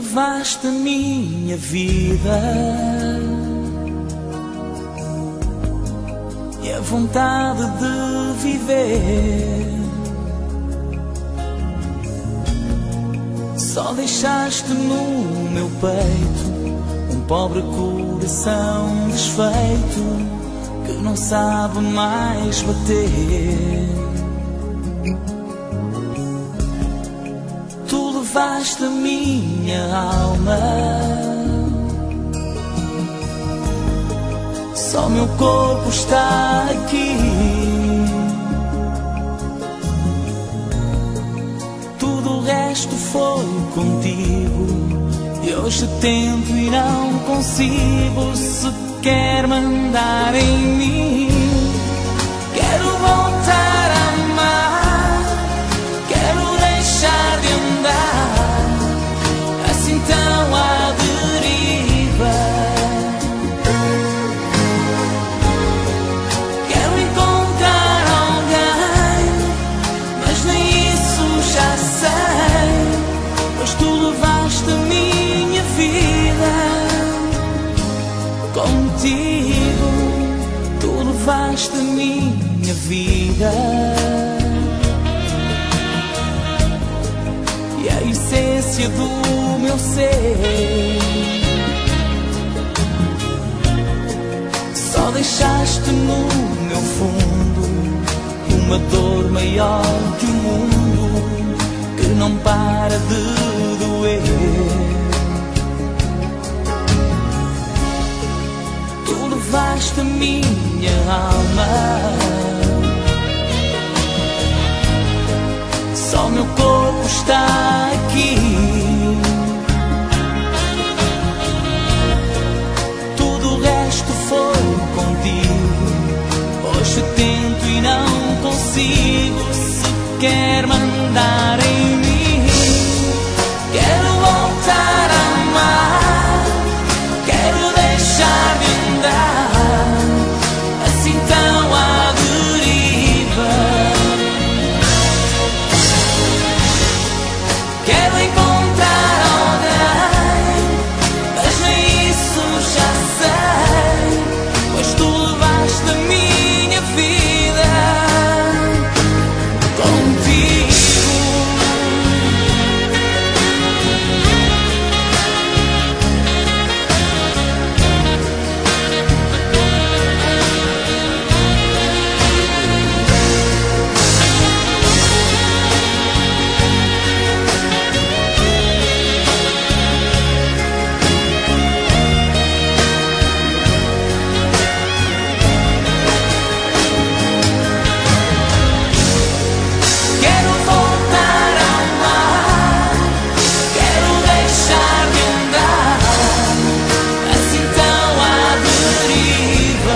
levaste a minha vida e a vontade de viver. Só deixaste no meu peito um pobre coração desfeito que não sabe mais bater. Tu levaste a minha alma, só meu corpo está aqui. Tudo o resto foi contigo e hoje tento e não consigo sequer mandar em mim. Quero voltar a amar, quero deixar de andar assim tão à deriva. Quero encontrar alguém, mas nem isso já sei, pois tu levaste a minha vida contigo. Tu levaste a minha vida e a essência do meu ser. Só deixaste no meu fundo uma dor maior que o mundo, que não para de doer. Tu levaste a minha alma, só meu corpo está aqui. Tudo o resto foi contigo, hoje tento e não consigo sequer mandar em mim. Quero voltar a amar, quero deixar de andar assim tão à deriva. Quero encontrar alguém, mas nem isso já sei, pois tu levaste a minha vida contigo. Quero voltar a amar, quero deixar de andar assim tão à deriva.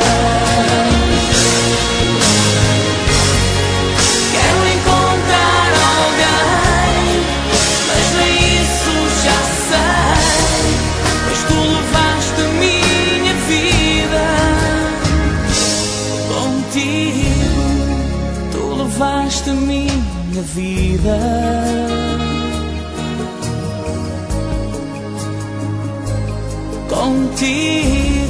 Quero encontrar alguém, mas nem isso já sei, pois tu levaste a minha vida contigo. Tu levaste a minha vida contigo.